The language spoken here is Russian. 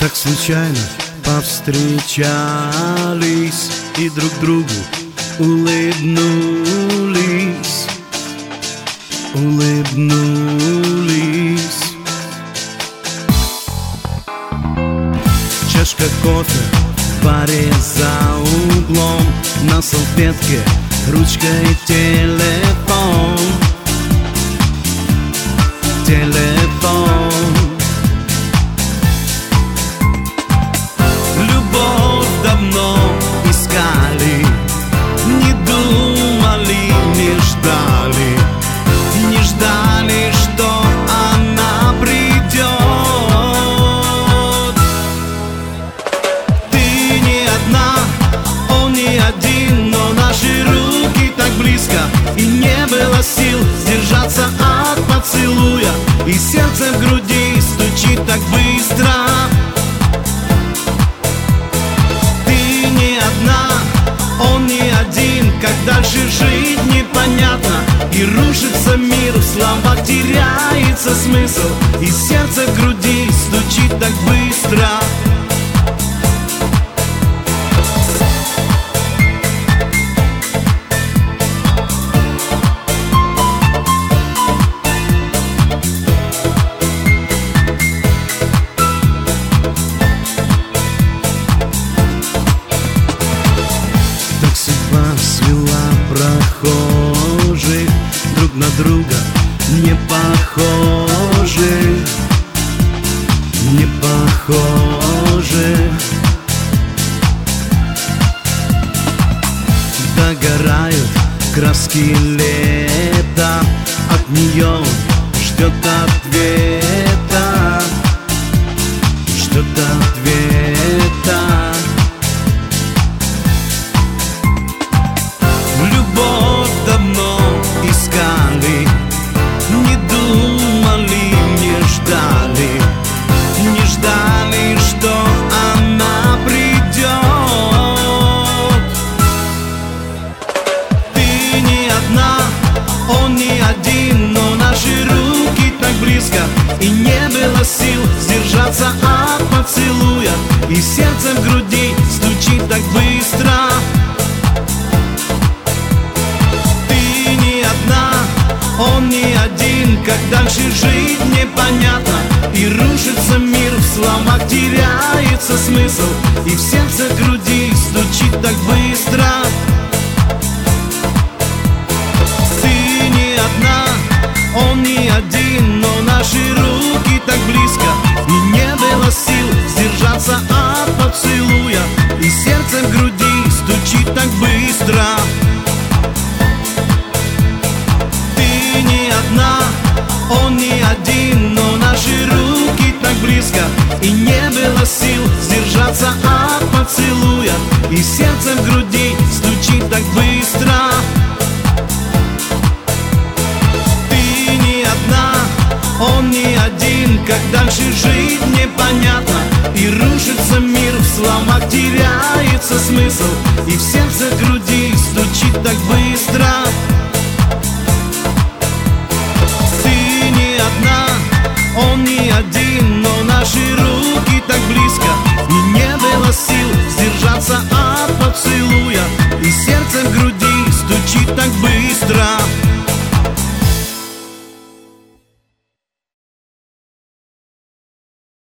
Так случайно повстречались и друг другу улыбнулись, улыбнулись. Чашка кофе в баре за углом, на салфетке ручка и телефон. Телефон. Любовь давно искали, не думали, не ждали, не ждали, что она придет. Ты не одна, он не один, но наши руки так близко, и не было сил сдержаться от поцелуя, и сердце в груди стучит так быстро. Ты не одна, он не один, как дальше жить непонятно, и рушится мир, в словах теряется смысл, и сердце в груди стучит так быстро. Свела прохожих, друг на друга не похожи, не похожи. Догорают краски лета, от нее он ждет ответа, ждет ответа. Любовь давно искали, не думали, не ждали, не ждали, что она придет. Ты не одна, он не один, но наши руки так близко, и не было сил сдержаться от поцелуя, и сердце в груди стучит так быстро. Он не один, как дальше жить непонятно, и рушится мир, в словах теряется смысл, и в сердце в груди стучит так быстро. Ты не одна, он не один, но наши руки так близко, и не было сил сдержаться от поцелуя, и сердце в груди стучит так быстро. Он не один, но наши руки так близко, и не было сил сдержаться от поцелуя, и сердце в груди стучит так быстро. Ты не одна, он не один, как дальше жить непонятно, и рушится мир, в словах теряется смысл, и в сердце в груди стучит так быстро. Он не один, но наши руки так близко, и не было сил сдержаться от поцелуя, и сердце в груди стучит так быстро.